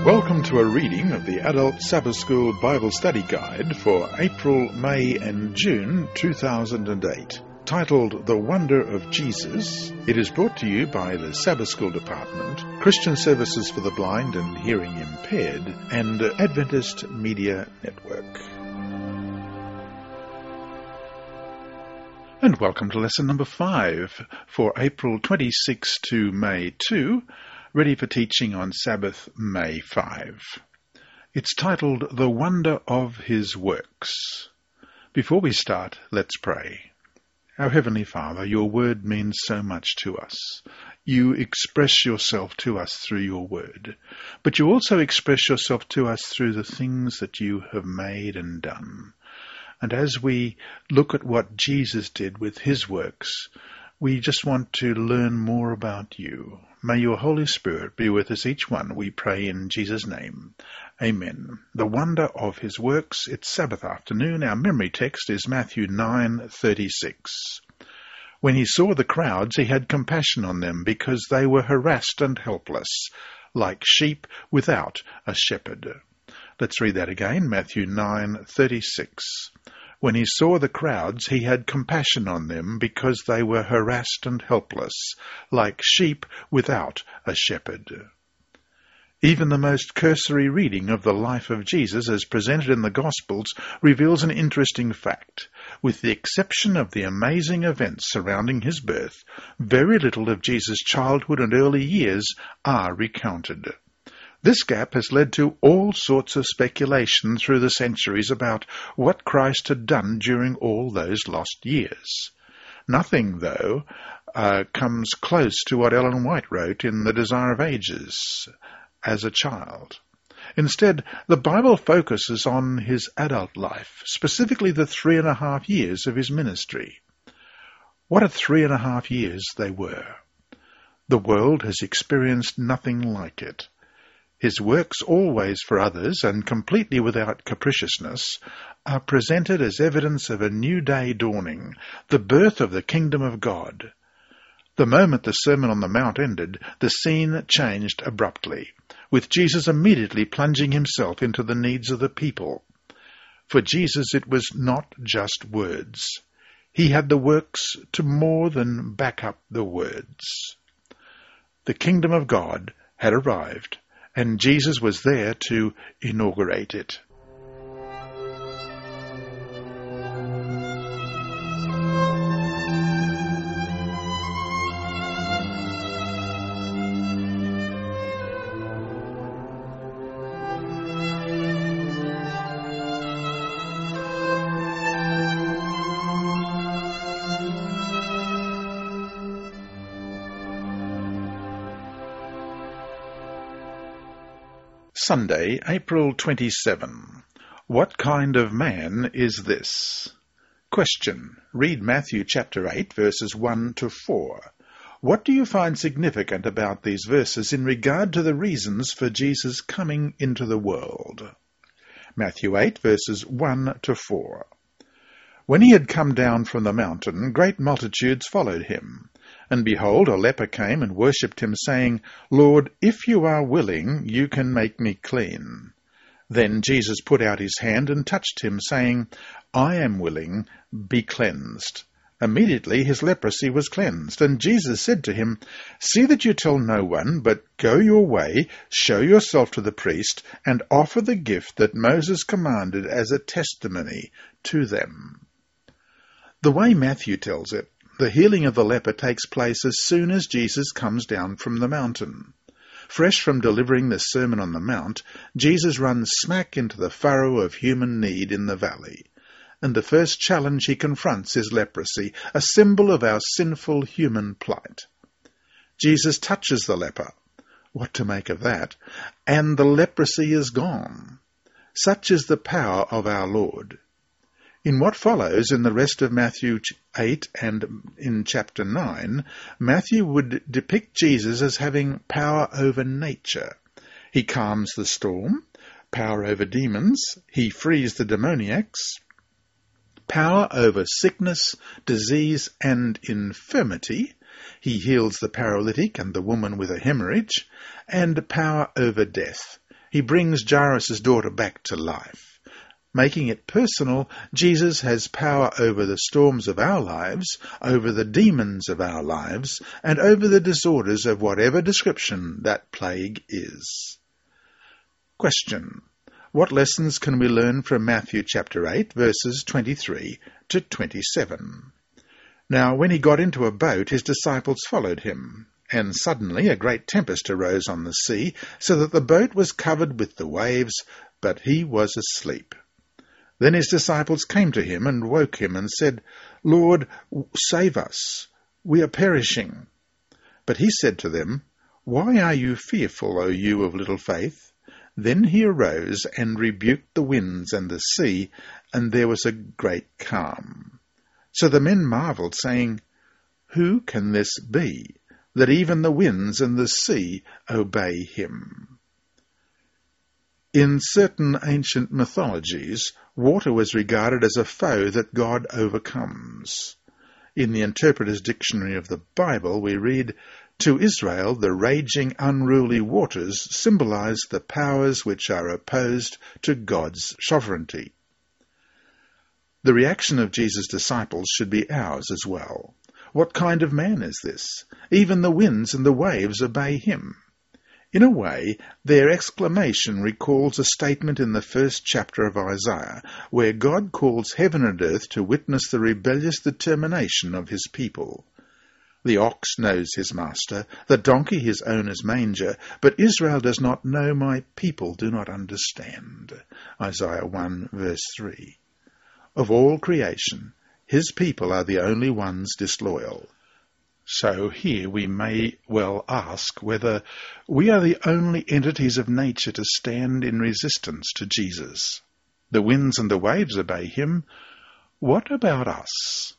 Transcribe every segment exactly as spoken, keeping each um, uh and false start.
Welcome to a reading of the Adult Sabbath School Bible Study Guide for April, May and June two thousand eight, titled The Wonder of Jesus. It is brought to you by the Sabbath School Department, Christian Services for the Blind and Hearing Impaired, and Adventist Media Network. And welcome to lesson number five for April twenty-sixth to May second, ready for teaching on Sabbath, May fifth. It's titled The Wonder of His Works. Before we start, let's pray. Our Heavenly Father, your word means so much to us. You express yourself to us through your word, but you also express yourself to us through the things that you have made and done. And as we look at what Jesus did with his works, we just want to learn more about you. May your Holy Spirit be with us each one, we pray in Jesus' name. Amen. The wonder of his works. It's Sabbath afternoon. Our memory text is Matthew nine thirty-six. When he saw the crowds, he had compassion on them, because they were harassed and helpless, like sheep without a shepherd. Let's read that again, Matthew nine thirty-six. When he saw the crowds, he had compassion on them, because they were harassed and helpless, like sheep without a shepherd. Even the most cursory reading of the life of Jesus as presented in the Gospels reveals an interesting fact. With the exception of the amazing events surrounding his birth, very little of Jesus' childhood and early years are recounted. This gap has led to all sorts of speculation through the centuries about what Christ had done during all those lost years. Nothing, though, uh, comes close to what Ellen White wrote in The Desire of Ages as a child. Instead, the Bible focuses on his adult life, specifically the three and a half years of his ministry. What a three and a half years they were! The world has experienced nothing like it. His works, always for others and completely without capriciousness, are presented as evidence of a new day dawning, the birth of the kingdom of God. The moment the Sermon on the Mount ended, the scene changed abruptly, with Jesus immediately plunging himself into the needs of the people. For Jesus it was not just words. He had the works to more than back up the words. The kingdom of God had arrived, and Jesus was there to inaugurate it. Sunday, April twenty-seventh. What kind of man is this? Question. Read Matthew chapter eight, verses one to four. What do you find significant about these verses in regard to the reasons for Jesus coming into the world? Matthew eight, verses one to four. When he had come down from the mountain, great multitudes followed him. And behold, a leper came and worshipped him, saying, Lord, if you are willing, you can make me clean. Then Jesus put out his hand and touched him, saying, I am willing, be cleansed. Immediately his leprosy was cleansed. And Jesus said to him, See that you tell no one, but go your way, show yourself to the priest, and offer the gift that Moses commanded as a testimony to them. The way Matthew tells it, the healing of the leper takes place as soon as Jesus comes down from the mountain. Fresh from delivering the Sermon on the Mount, Jesus runs smack into the furrow of human need in the valley. And the first challenge he confronts is leprosy, a symbol of our sinful human plight. Jesus touches the leper. What to make of that? And the leprosy is gone. Such is the power of our Lord. In what follows in the rest of Matthew eight and in chapter nine, Matthew would depict Jesus as having power over nature. He calms the storm, power over demons, he frees the demoniacs, power over sickness, disease, and infirmity. He heals the paralytic and the woman with a hemorrhage, and power over death. he brings Jairus' daughter back to life. Making it personal, Jesus has power over the storms of our lives, over the demons of our lives, and over the disorders of whatever description that plague is. Question. What lessons can we learn from Matthew chapter eight, verses twenty-three to twenty-seven? Now, when he got into a boat, his disciples followed him. And suddenly a great tempest arose on the sea, so that the boat was covered with the waves, but he was asleep. Then his disciples came to him and woke him and said, Lord, save us, we are perishing. But he said to them, Why are you fearful, O you of little faith? Then he arose and rebuked the winds and the sea, and there was a great calm. So the men marveled, saying, Who can this be, that even the winds and the sea obey him? In certain ancient mythologies, water was regarded as a foe that God overcomes. In the Interpreter's Dictionary of the Bible, we read, To Israel, the raging, unruly waters symbolize the powers which are opposed to God's sovereignty. The reaction of Jesus' disciples should be ours as well. What kind of man is this? Even the winds and the waves obey him. In a way, their exclamation recalls a statement in the first chapter of Isaiah, where God calls heaven and earth to witness the rebellious determination of his people. The ox knows his master, the donkey his owner's manger, but Israel does not know, my people do not understand. Isaiah one, verse three. Of all creation, his people are the only ones disloyal. So here we may well ask whether we are the only entities of nature to stand in resistance to Jesus. The winds and the waves obey him. What about us?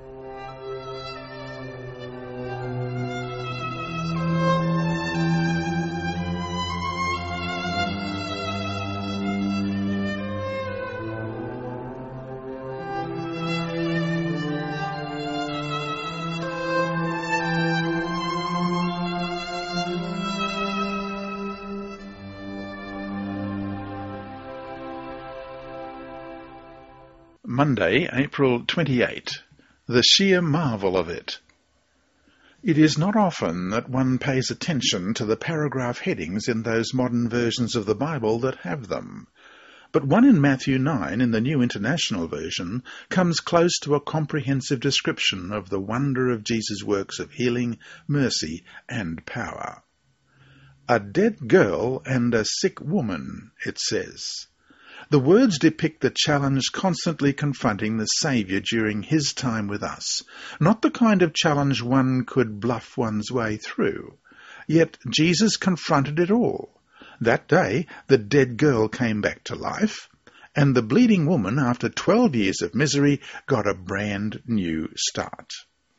Monday, April twenty-eighth. The sheer marvel of it. It is not often that one pays attention to the paragraph headings in those modern versions of the Bible that have them. But one in Matthew nine in the New International Version comes close to a comprehensive description of the wonder of Jesus' works of healing, mercy, and power. A dead girl and a sick woman, it says. The words depict the challenge constantly confronting the Saviour during his time with us, not the kind of challenge one could bluff one's way through. Yet Jesus confronted it all. That day, the dead girl came back to life, and the bleeding woman, after twelve years of misery, got a brand new start.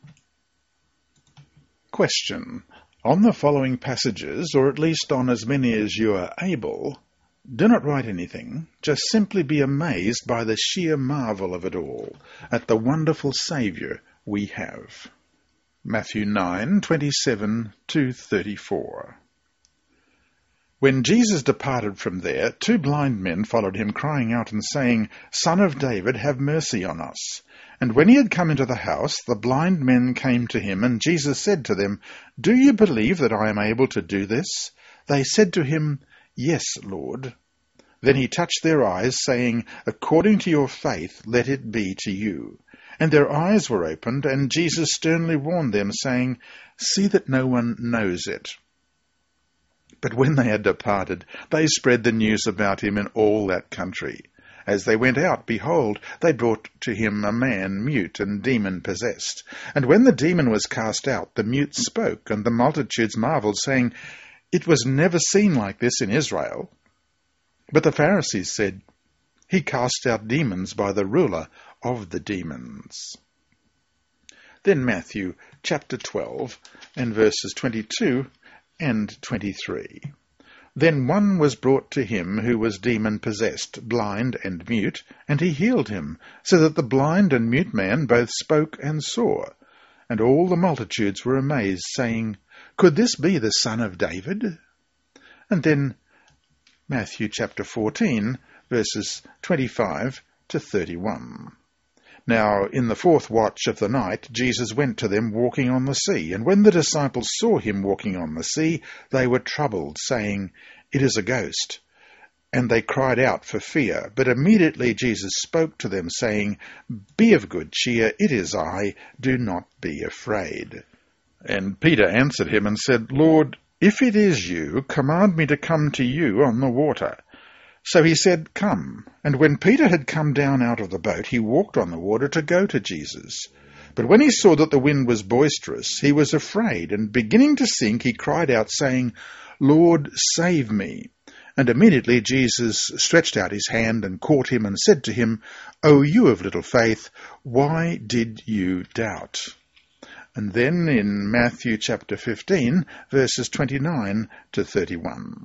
Question. On the following passages, or at least on as many as you are able, do not write anything, just simply be amazed by the sheer marvel of it all, at the wonderful Saviour we have. Matthew nine, twenty-seven to thirty-four. When Jesus departed from there, two blind men followed him, crying out and saying, Son of David, have mercy on us. And when he had come into the house, the blind men came to him, and Jesus said to them, Do you believe that I am able to do this? They said to him, Yes, Lord. Then he touched their eyes, saying, According to your faith, let it be to you. And their eyes were opened, and Jesus sternly warned them, saying, See that no one knows it. But when they had departed, they spread the news about him in all that country. As they went out, behold, they brought to him a man mute and demon-possessed. And when the demon was cast out, the mute spoke, and the multitudes marveled, saying, It was never seen like this in Israel. But the Pharisees said, He cast out demons by the ruler of the demons. Then Matthew chapter twelve and verses twenty-two and twenty-three. Then one was brought to him who was demon-possessed, blind and mute, and he healed him, so that the blind and mute man both spoke and saw. And all the multitudes were amazed, saying, Could this be the Son of David? And then Matthew chapter fourteen, verses twenty-five to thirty-one. Now in the fourth watch of the night Jesus went to them walking on the sea, and when the disciples saw him walking on the sea, they were troubled, saying, "It is a ghost." And they cried out for fear. But immediately Jesus spoke to them, saying, "Be of good cheer, it is I, do not be afraid." And Peter answered him and said, "Lord, if it is you, command me to come to you on the water." So he said, "Come." And when Peter had come down out of the boat, he walked on the water to go to Jesus. But when he saw that the wind was boisterous, he was afraid, and beginning to sink, he cried out, saying, "Lord, save me." And immediately Jesus stretched out his hand and caught him and said to him, "O you of little faith, why did you doubt?" And then in Matthew chapter fifteen, verses twenty-nine to thirty-one.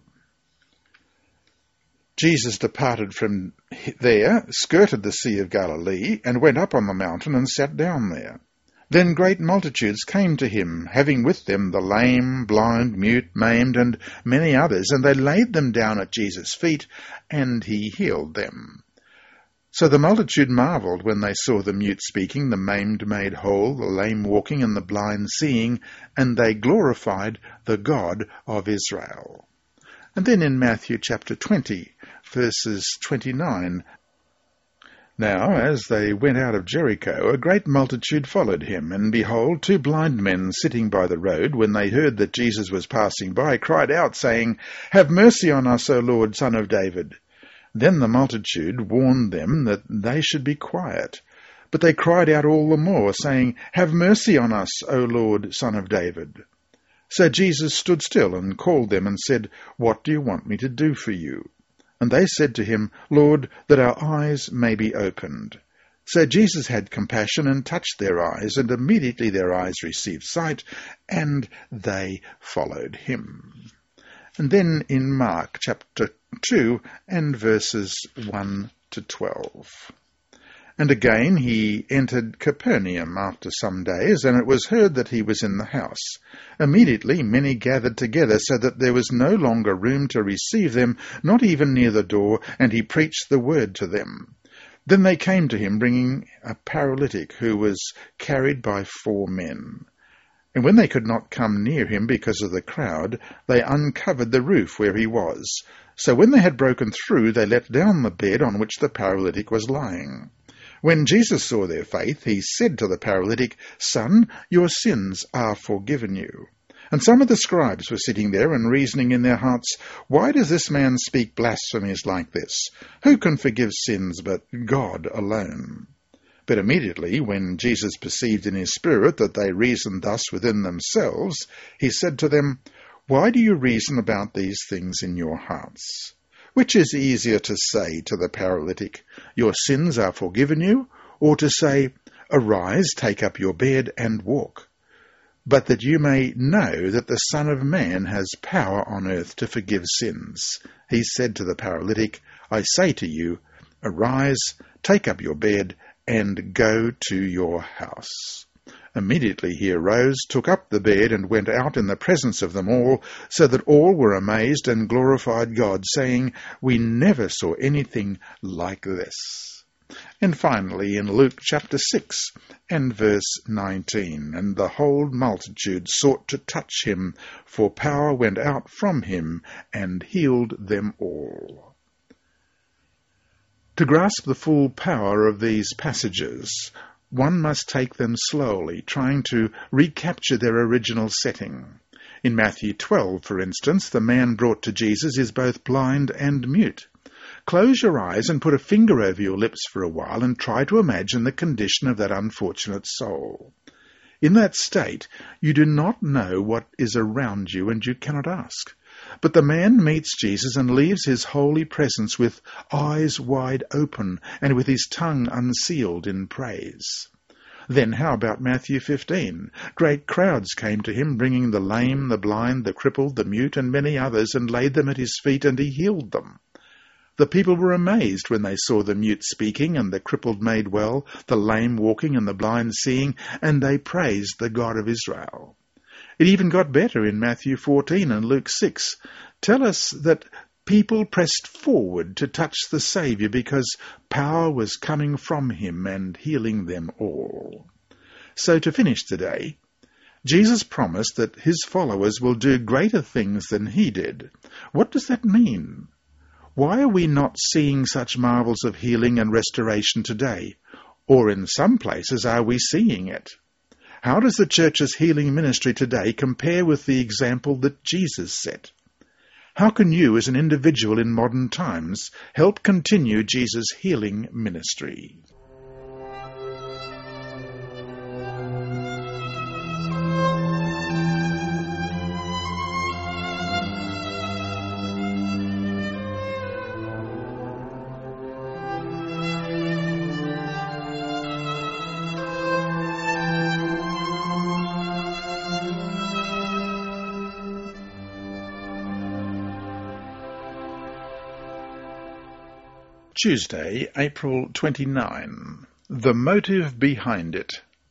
Jesus departed from there, skirted the Sea of Galilee, and went up on the mountain and sat down there. Then great multitudes came to him, having with them the lame, blind, mute, maimed, and many others, and they laid them down at Jesus' feet, and he healed them. So the multitude marvelled when they saw the mute speaking, the maimed made whole, the lame walking, and the blind seeing, and they glorified the God of Israel. And then in Matthew chapter twenty, verses twenty-nine, "Now as they went out of Jericho, a great multitude followed him, and behold, two blind men sitting by the road, when they heard that Jesus was passing by, cried out, saying, 'Have mercy on us, O Lord, Son of David.' Then the multitude warned them that they should be quiet. But they cried out all the more, saying, 'Have mercy on us, O Lord, Son of David.' So Jesus stood still and called them and said, 'What do you want me to do for you?' And they said to him, 'Lord, that our eyes may be opened.' So Jesus had compassion and touched their eyes, and immediately their eyes received sight, and they followed him." And then in Mark chapter two and verses one to twelve. "And again he entered Capernaum after some days, and it was heard that he was in the house. Immediately many gathered together, so that there was no longer room to receive them, not even near the door, and he preached the word to them. Then they came to him, bringing a paralytic who was carried by four men. And when they could not come near him because of the crowd, they uncovered the roof where he was. So when they had broken through, they let down the bed on which the paralytic was lying. When Jesus saw their faith, he said to the paralytic, 'Son, your sins are forgiven you.' And some of the scribes were sitting there and reasoning in their hearts, 'Why does this man speak blasphemies like this? Who can forgive sins but God alone?' But immediately, when Jesus perceived in his spirit that they reasoned thus within themselves, he said to them, 'Why do you reason about these things in your hearts? Which is easier to say to the paralytic, "Your sins are forgiven you," or to say, "Arise, take up your bed and walk"? But that you may know that the Son of Man has power on earth to forgive sins." He said to the paralytic, "I say to you, arise, take up your bed, and go to your house." Immediately he arose, took up the bed, and went out in the presence of them all, so that all were amazed and glorified God, saying, "We never saw anything like this." And finally in Luke chapter six and verse nineteen, "And the whole multitude sought to touch him, for power went out from him and healed them all." To grasp the full power of these passages, one must take them slowly, trying to recapture their original setting. In Matthew twelve, for instance, the man brought to Jesus is both blind and mute. Close your eyes and put a finger over your lips for a while and try to imagine the condition of that unfortunate soul. In that state, you do not know what is around you and you cannot ask. But the man meets Jesus and leaves his holy presence with eyes wide open and with his tongue unsealed in praise. Then how about Matthew fifteen? Great crowds came to him, bringing the lame, the blind, the crippled, the mute, and many others, and laid them at his feet, and he healed them. The people were amazed when they saw the mute speaking, and the crippled made well, the lame walking, and the blind seeing, and they praised the God of Israel. It even got better in Matthew fourteen and Luke six. Tell us that people pressed forward to touch the Saviour because power was coming from him and healing them all. So to finish today, Jesus promised that his followers will do greater things than he did. What does that mean? Why are we not seeing such marvels of healing and restoration today? Or in some places are we seeing it? How does the church's healing ministry today compare with the example that Jesus set? How can you, as an individual in modern times, help continue Jesus' healing ministry? Tuesday, April twenty-ninth. The motive behind it.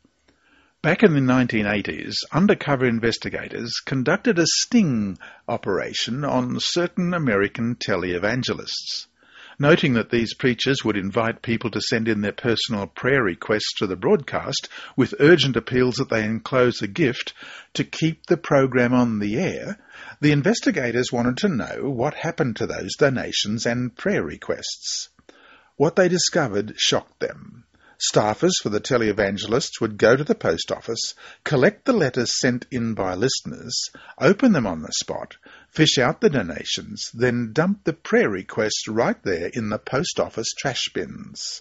Back in the nineteen eighties, undercover investigators conducted a sting operation on certain American televangelists. Noting that these preachers would invite people to send in their personal prayer requests to the broadcast with urgent appeals that they enclose a gift to keep the program on the air, the investigators wanted to know what happened to those donations and prayer requests. What they discovered shocked them. Staffers for the televangelists would go to the post office, collect the letters sent in by listeners, open them on the spot, fish out the donations, then dump the prayer requests right there in the post office trash bins.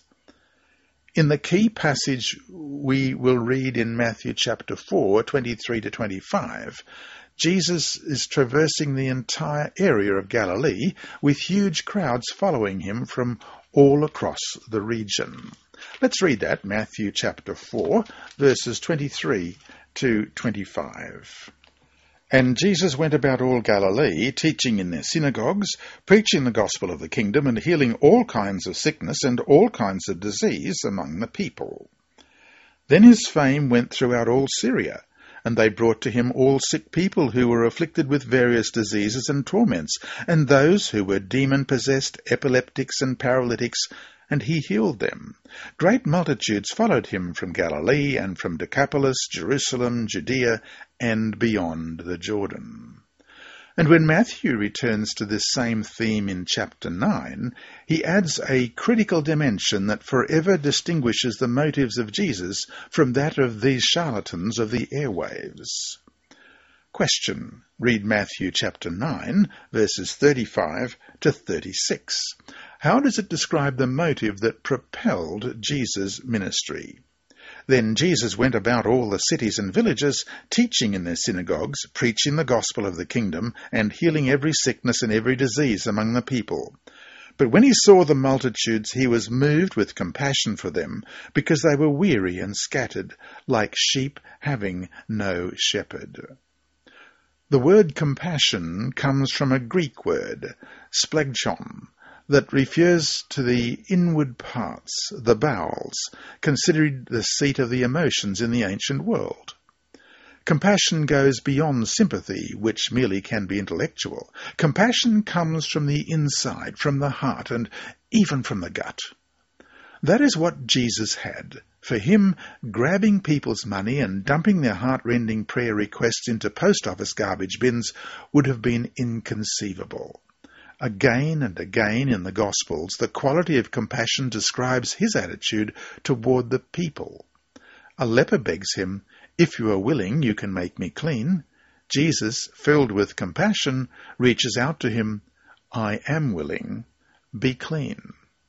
In the key passage we will read in Matthew chapter four, twenty-three to twenty-five, Jesus is traversing the entire area of Galilee with huge crowds following him from all across the region. Let's read that, Matthew chapter four, verses twenty-three to twenty-five. And Jesus went about all Galilee, teaching in their synagogues, preaching the gospel of the kingdom, and healing all kinds of sickness and all kinds of disease among the people. Then his fame went throughout all Syria, and they brought to him all sick people who were afflicted with various diseases and torments, and those who were demon-possessed, epileptics and paralytics, and he healed them. Great multitudes followed him from Galilee and from Decapolis, Jerusalem, Judea, and beyond the Jordan. And when Matthew returns to this same theme in chapter nine, he adds a critical dimension that forever distinguishes the motives of Jesus from that of these charlatans of the airwaves. Question. Read Matthew chapter nine, verses thirty-five to thirty-six. How does it describe the motive that propelled Jesus' ministry? Then Jesus went about all the cities and villages, teaching in their synagogues, preaching the gospel of the kingdom, and healing every sickness and every disease among the people. But when he saw the multitudes, he was moved with compassion for them, because they were weary and scattered, like sheep having no shepherd. The word compassion comes from a Greek word, splegchon, that refers to the inward parts, the bowels, considered the seat of the emotions in the ancient world. Compassion goes beyond sympathy, which merely can be intellectual. Compassion comes from the inside, from the heart, and even from the gut. That is what Jesus had. For him, grabbing people's money and dumping their heart-rending prayer requests into post office garbage bins would have been inconceivable. Again and again in the Gospels, the quality of compassion describes his attitude toward the people. A leper begs him, "If you are willing, you can make me clean." Jesus, filled with compassion, reaches out to him, "I am willing, be clean."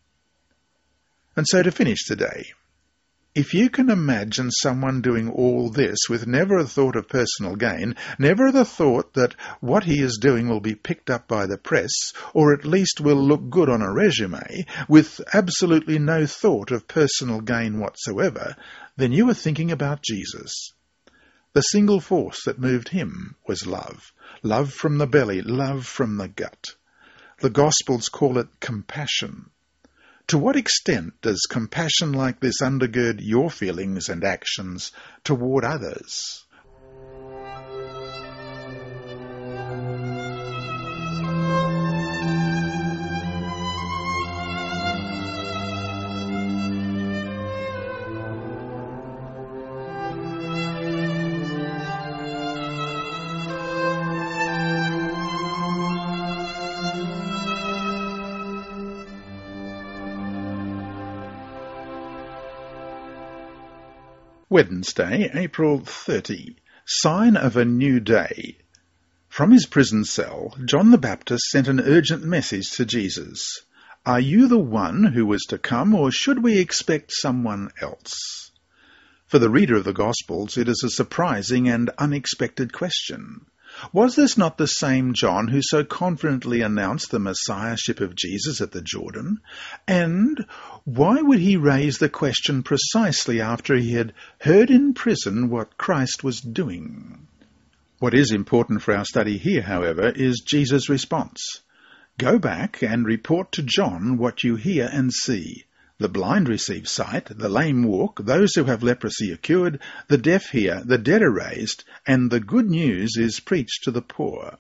And so to finish today, if you can imagine someone doing all this with never a thought of personal gain, never the thought that what he is doing will be picked up by the press, or at least will look good on a resume, with absolutely no thought of personal gain whatsoever, then you are thinking about Jesus. The single force that moved him was love. Love from the belly, love from the gut. The Gospels call it compassion. To what extent does compassion like this undergird your feelings and actions toward others? Wednesday, April thirtieth. Sign of a New Day. From his prison cell, John the Baptist sent an urgent message to Jesus. Are you the one who was to come, or should we expect someone else? For the reader of the Gospels, it is a surprising and unexpected question. Was this not the same John who so confidently announced the Messiahship of Jesus at the Jordan? And why would he raise the question precisely after he had heard in prison what Christ was doing? What is important for our study here, however, is Jesus' response. Go back and report to John what you hear and see. The blind receive sight, the lame walk, those who have leprosy are cured, the deaf hear, the dead are raised, and the good news is preached to the poor.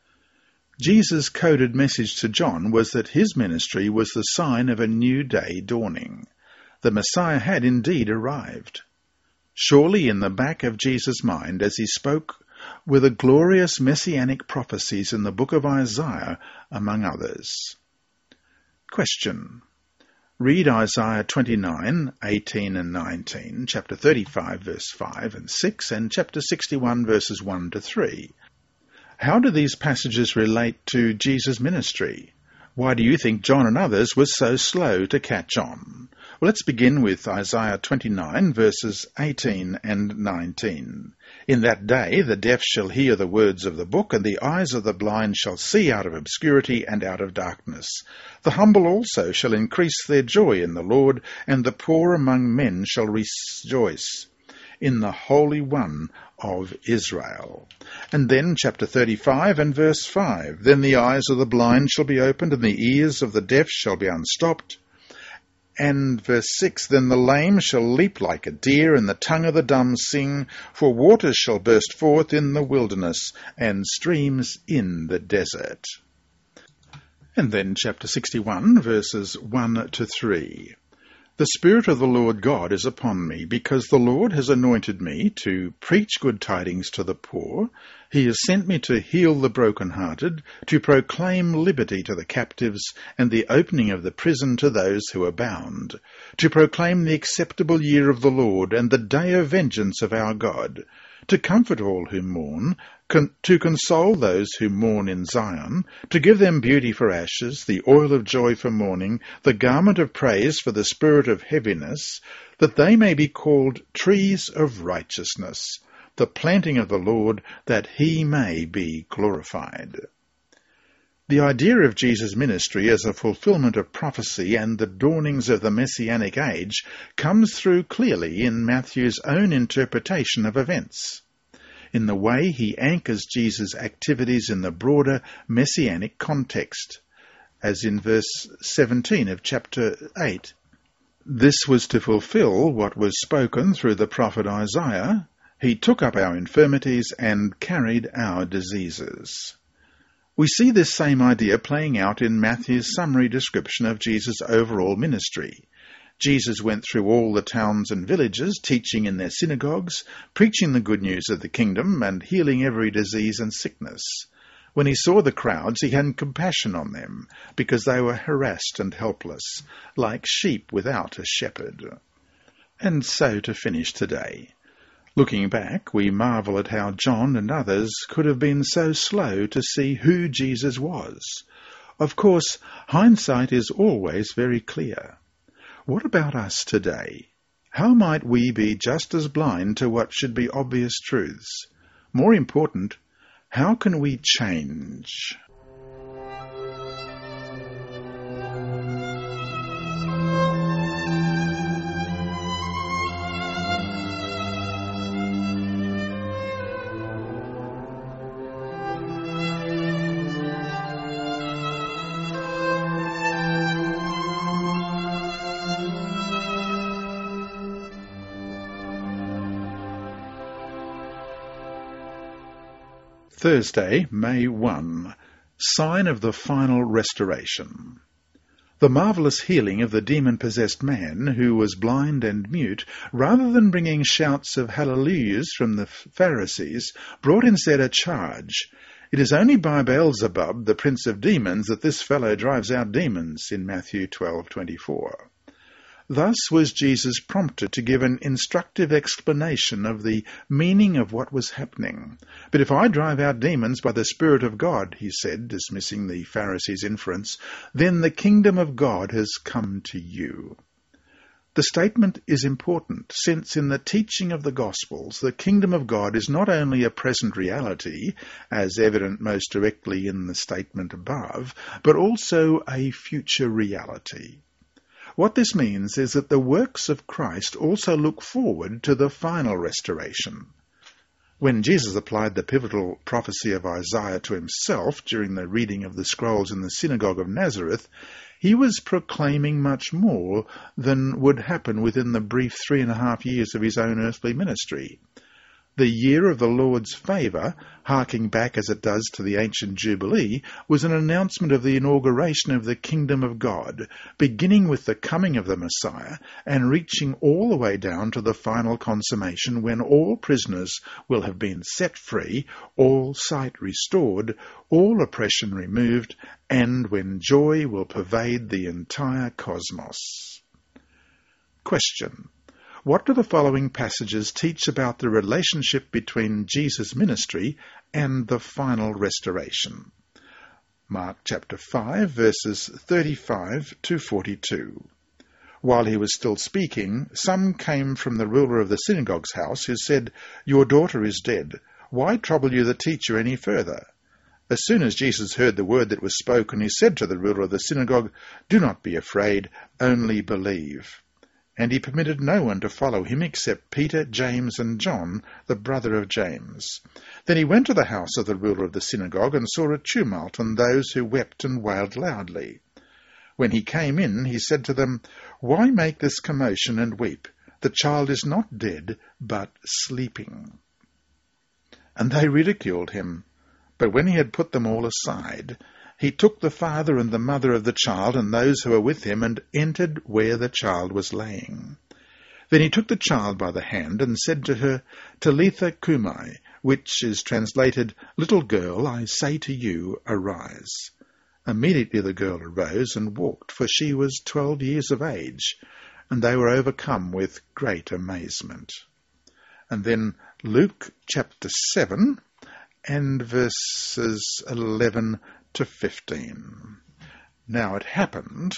Jesus' coded message to John was that his ministry was the sign of a new day dawning. The Messiah had indeed arrived. Surely in the back of Jesus' mind, as he spoke, were the glorious messianic prophecies in the book of Isaiah, among others. Question. Read Isaiah twenty-nine, eighteen and nineteen, chapter thirty-five, verse five and six, and chapter sixty-one, verses one to three. How do these passages relate to Jesus' ministry? Why do you think John and others were so slow to catch on? Well, let's begin with Isaiah twenty-nine, verses eighteen and nineteen. In that day the deaf shall hear the words of the book, and the eyes of the blind shall see out of obscurity and out of darkness. The humble also shall increase their joy in the Lord, and the poor among men shall rejoice in the Holy One of Israel. And then chapter thirty-five and verse five. Then the eyes of the blind shall be opened, and the ears of the deaf shall be unstopped. And verse six, then the lame shall leap like a deer, and the tongue of the dumb sing, for waters shall burst forth in the wilderness, and streams in the desert. And then chapter sixty-one, verses one to three. The Spirit of the Lord God is upon me, because the Lord has anointed me to preach good tidings to the poor. He has sent me to heal the brokenhearted, to proclaim liberty to the captives, and the opening of the prison to those who are bound, to proclaim the acceptable year of the Lord, and the day of vengeance of our God, to comfort all who mourn, con- to console those who mourn in Zion, to give them beauty for ashes, the oil of joy for mourning, the garment of praise for the spirit of heaviness, that they may be called trees of righteousness, the planting of the Lord, that he may be glorified. The idea of Jesus' ministry as a fulfillment of prophecy and the dawnings of the Messianic age comes through clearly in Matthew's own interpretation of events, in the way he anchors Jesus' activities in the broader Messianic context, as in verse seventeen of chapter eight. This was to fulfill what was spoken through the prophet Isaiah. He took up our infirmities and carried our diseases. We see this same idea playing out in Matthew's summary description of Jesus' overall ministry. Jesus went through all the towns and villages, teaching in their synagogues, preaching the good news of the kingdom, and healing every disease and sickness. When he saw the crowds, he had compassion on them, because they were harassed and helpless, like sheep without a shepherd. And so to finish today. Looking back, we marvel at how John and others could have been so slow to see who Jesus was. Of course, hindsight is always very clear. What about us today? How might we be just as blind to what should be obvious truths? More important, how can we change? Thursday, May first. Sign of the Final Restoration. The marvellous healing of the demon-possessed man, who was blind and mute, rather than bringing shouts of hallelujahs from the Pharisees, brought instead a charge. It is only by Beelzebub, the prince of demons, that this fellow drives out demons, in Matthew twelve twenty-four. Thus was Jesus prompted to give an instructive explanation of the meaning of what was happening. "But if I drive out demons by the Spirit of God," he said, dismissing the Pharisees' inference, "then the kingdom of God has come to you." The statement is important, since in the teaching of the Gospels, the kingdom of God is not only a present reality, as evident most directly in the statement above, but also a future reality. What this means is that the works of Christ also look forward to the final restoration. When Jesus applied the pivotal prophecy of Isaiah to himself during the reading of the scrolls in the synagogue of Nazareth, he was proclaiming much more than would happen within the brief three and a half years of his own earthly ministry. The year of the Lord's favour, harking back as it does to the ancient Jubilee, was an announcement of the inauguration of the kingdom of God, beginning with the coming of the Messiah and reaching all the way down to the final consummation when all prisoners will have been set free, all sight restored, all oppression removed, and when joy will pervade the entire cosmos. Question: what do the following passages teach about the relationship between Jesus' ministry and the final restoration? Mark chapter five, verses thirty-five to forty-two. While he was still speaking, some came from the ruler of the synagogue's house, who said, "Your daughter is dead. Why trouble you the teacher any further?" As soon as Jesus heard the word that was spoken, he said to the ruler of the synagogue, "Do not be afraid, only believe." And he permitted no one to follow him except Peter, James, and John, the brother of James. Then he went to the house of the ruler of the synagogue and saw a tumult and those who wept and wailed loudly. When he came in, he said to them, "Why make this commotion and weep? The child is not dead, but sleeping." And they ridiculed him. But when he had put them all aside, he took the father and the mother of the child and those who were with him and entered where the child was laying. Then he took the child by the hand and said to her, "Talitha cumi," which is translated, "Little girl, I say to you, arise." Immediately the girl arose and walked, for she was twelve years of age, and they were overcome with great amazement. And then Luke chapter seven and verses eleven to fifteen. Now it happened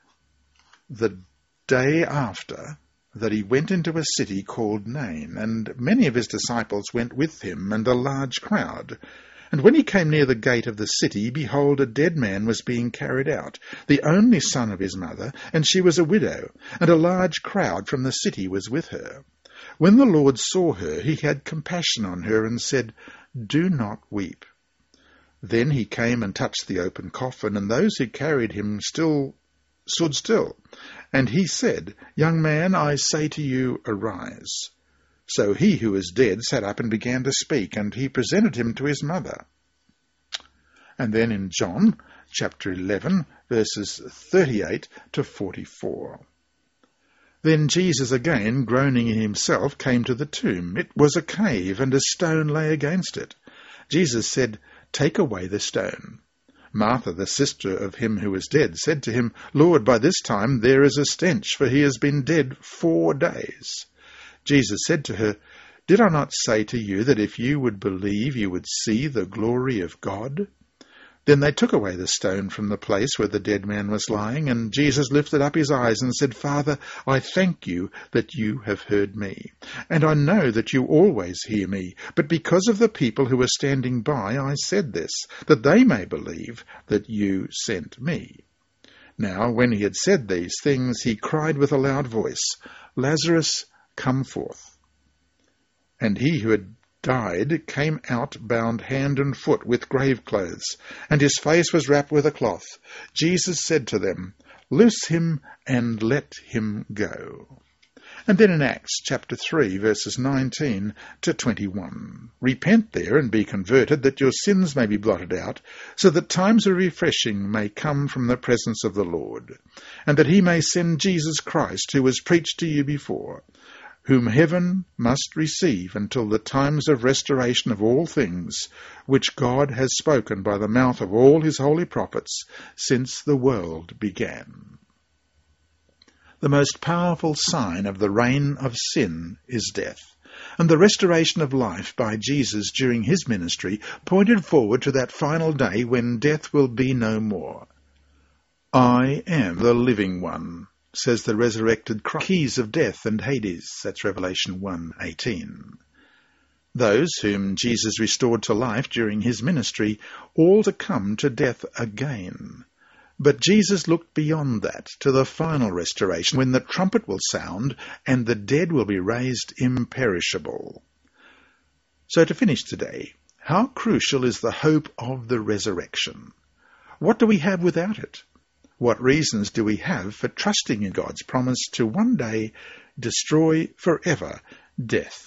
the day after that he went into a city called Nain, and many of his disciples went with him, and a large crowd. And when he came near the gate of the city, behold, a dead man was being carried out, the only son of his mother, and she was a widow, and a large crowd from the city was with her. When the Lord saw her, he had compassion on her, and said, "Do not weep." Then he came and touched the open coffin, and those who carried him still stood still. And he said, "Young man, I say to you, arise." So he who was dead sat up and began to speak, and he presented him to his mother. And then in John chapter eleven, verses thirty-eight to forty-four. Then Jesus again, groaning in himself, came to the tomb. It was a cave, and a stone lay against it. Jesus said, "Take away the stone." Martha, the sister of him who was dead, said to him, "Lord, by this time there is a stench, for he has been dead four days." Jesus said to her, "Did I not say to you that if you would believe, you would see the glory of God?" Then they took away the stone from the place where the dead man was lying, and Jesus lifted up his eyes and said, "Father, I thank you that you have heard me. And I know that you always hear me, but because of the people who were standing by, I said this, that they may believe that you sent me." Now, when he had said these things, he cried with a loud voice, "Lazarus, come forth." And he who had died came out bound hand and foot with grave clothes, and his face was wrapped with a cloth. Jesus said to them, "Loose him and let him go." And then in Acts chapter three, verses nineteen to twenty-one, "Repent there and be converted, that your sins may be blotted out, so that times of refreshing may come from the presence of the Lord, and that he may send Jesus Christ, who was preached to you before, whom heaven must receive until the times of restoration of all things, which God has spoken by the mouth of all his holy prophets since the world began." The most powerful sign of the reign of sin is death, and the restoration of life by Jesus during his ministry pointed forward to that final day when death will be no more. "I am the living one," says the resurrected Christ. Keys of death and Hades, that's Revelation one eighteen. Those whom Jesus restored to life during his ministry, all to come to death again. But Jesus looked beyond that, to the final restoration, when the trumpet will sound and the dead will be raised imperishable. So to finish today, how crucial is the hope of the resurrection? What do we have without it? What reasons do we have for trusting in God's promise to one day destroy forever death?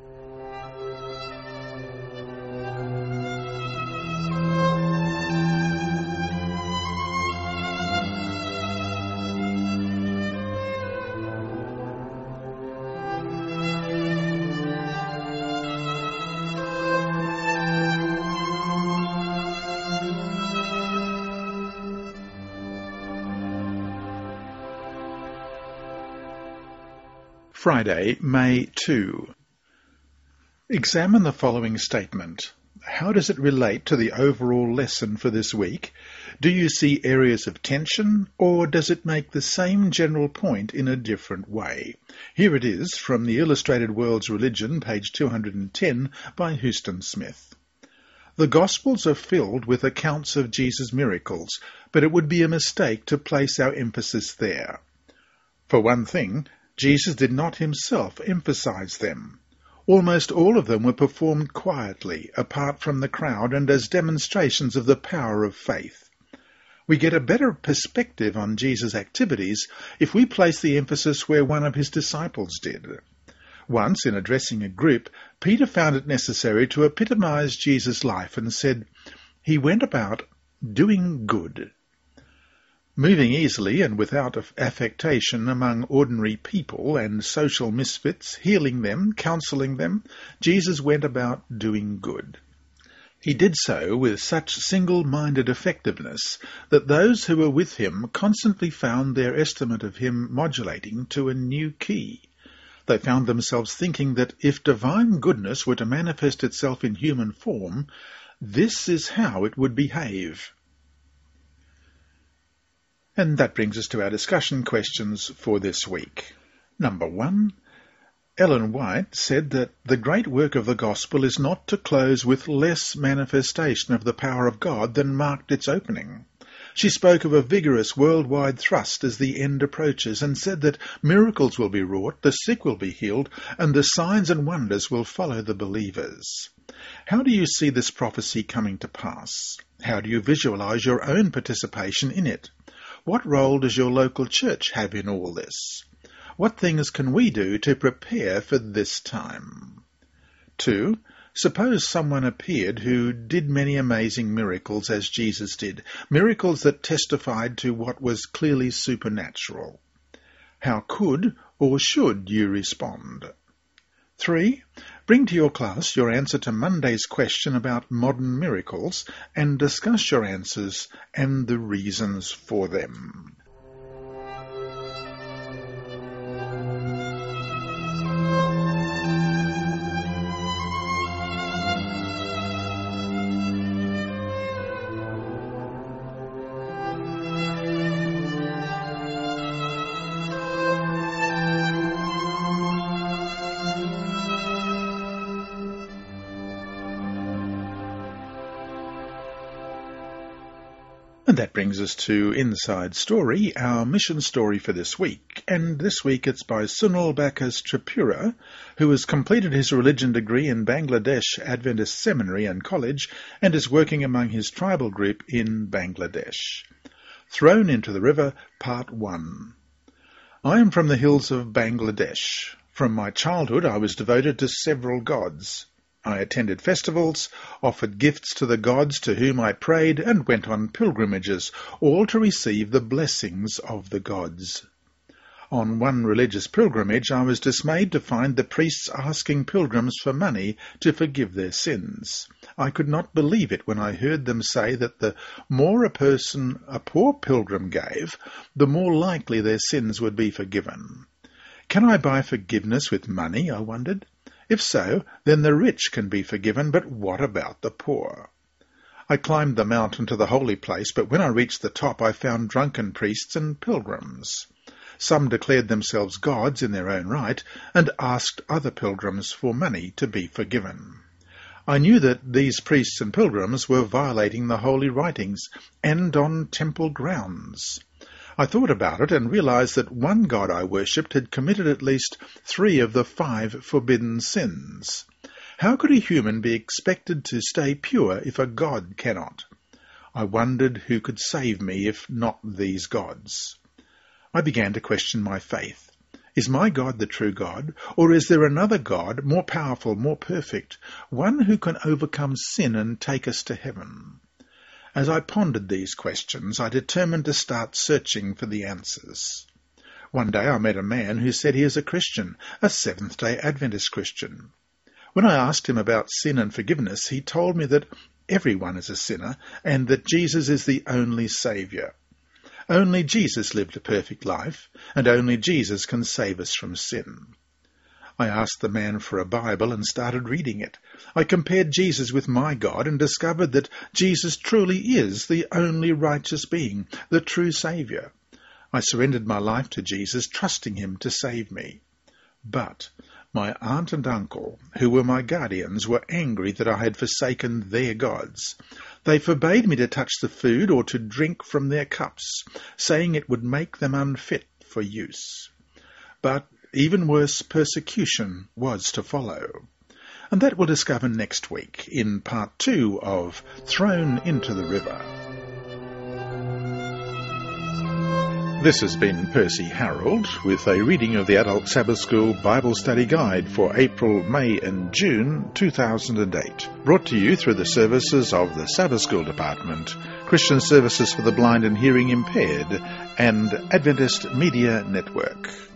Friday, May second. Examine the following statement. How does it relate to the overall lesson for this week? Do you see areas of tension, or does it make the same general point in a different way? Here it is from the Illustrated World's Religion, page two hundred ten, by Huston Smith. The Gospels are filled with accounts of Jesus' miracles, but it would be a mistake to place our emphasis there. For one thing, Jesus did not himself emphasize them. Almost all of them were performed quietly, apart from the crowd, and as demonstrations of the power of faith. We get a better perspective on Jesus' activities if we place the emphasis where one of his disciples did. Once, in addressing a group, Peter found it necessary to epitomize Jesus' life and said, "He went about doing good." Moving easily and without affectation among ordinary people and social misfits, healing them, counseling them, Jesus went about doing good. He did so with such single-minded effectiveness that those who were with him constantly found their estimate of him modulating to a new key. They found themselves thinking that if divine goodness were to manifest itself in human form, this is how it would behave. And that brings us to our discussion questions for this week. Number one, Ellen White said that the great work of the gospel is not to close with less manifestation of the power of God than marked its opening. She spoke of a vigorous worldwide thrust as the end approaches and said that miracles will be wrought, the sick will be healed, and the signs and wonders will follow the believers. How do you see this prophecy coming to pass? How do you visualize your own participation in it? What role does your local church have in all this? What things can we do to prepare for this time? Two, suppose someone appeared who did many amazing miracles as Jesus did, miracles that testified to what was clearly supernatural. How could or should you respond? Three, bring to your class your answer to Monday's question about modern miracles and discuss your answers and the reasons for them. And that brings us to Inside Story, our mission story for this week. And this week it's by Sunil Bakas Tripura, who has completed his religion degree in Bangladesh Adventist Seminary and College and is working among his tribal group in Bangladesh. Thrown into the River, Part one. I am from the hills of Bangladesh. From my childhood I was devoted to several gods. I attended festivals, offered gifts to the gods to whom I prayed, and went on pilgrimages, all to receive the blessings of the gods. On one religious pilgrimage I was dismayed to find the priests asking pilgrims for money to forgive their sins. I could not believe it when I heard them say that the more a person, a poor pilgrim, gave, the more likely their sins would be forgiven. Can I buy forgiveness with money, I wondered? If so, then the rich can be forgiven, but what about the poor? I climbed the mountain to the holy place, but when I reached the top I found drunken priests and pilgrims. Some declared themselves gods in their own right, and asked other pilgrims for money to be forgiven. I knew that these priests and pilgrims were violating the holy writings, and on temple grounds. I thought about it and realized that one god I worshipped had committed at least three of the five forbidden sins. How could a human be expected to stay pure if a god cannot? I wondered who could save me if not these gods. I began to question my faith. Is my God the true God, or is there another God, more powerful, more perfect, one who can overcome sin and take us to heaven? As I pondered these questions, I determined to start searching for the answers. One day I met a man who said he is a Christian, a Seventh-day Adventist Christian. When I asked him about sin and forgiveness, he told me that everyone is a sinner and that Jesus is the only Saviour. Only Jesus lived a perfect life, and only Jesus can save us from sin. I asked the man for a Bible and started reading it. I compared Jesus with my God and discovered that Jesus truly is the only righteous being, the true Saviour. I surrendered my life to Jesus, trusting him to save me. But my aunt and uncle, who were my guardians, were angry that I had forsaken their gods. They forbade me to touch the food or to drink from their cups, saying it would make them unfit for use. But even worse persecution was to follow. And that we'll discover next week in part two of Thrown into the River. This has been Percy Harold with a reading of the Adult Sabbath School Bible Study Guide for April, May and June two thousand eight. Brought to you through the services of the Sabbath School Department, Christian Services for the Blind and Hearing Impaired, and Adventist Media Network.